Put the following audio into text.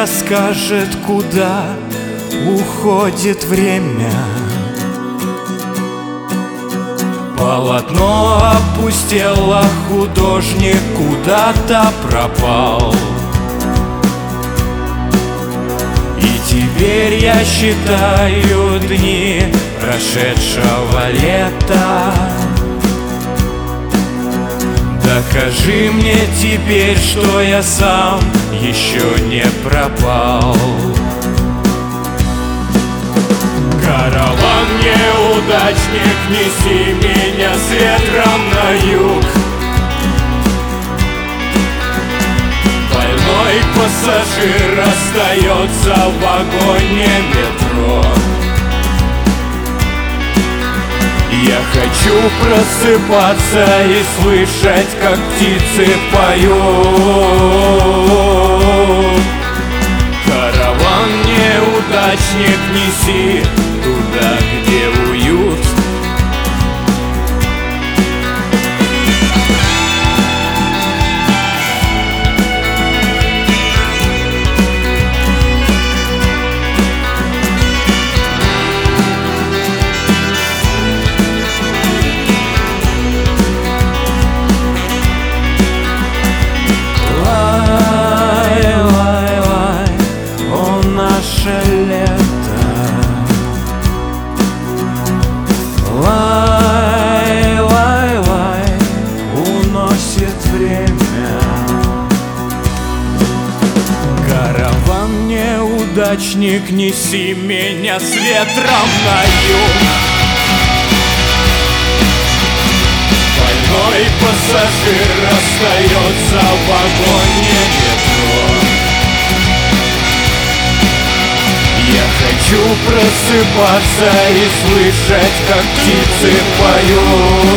расскажет, куда уходит время. Полотно опустело, художник куда-то пропал. И теперь я считаю дни прошедшего лета. Докажи мне теперь, что я сам еще не пропал. Караван неудачник, неси меня с ветром на юг. Больной пассажир остается в вагоне метро. Я хочу просыпаться и слышать, как птицы поют. Караван неудачник, неси туда, где уют. Уносит время. Караван неудачник, неси меня с ветром на юг. Больной пассажир остается в вагоне метро. Я хочу просыпаться и слышать, как птицы поют.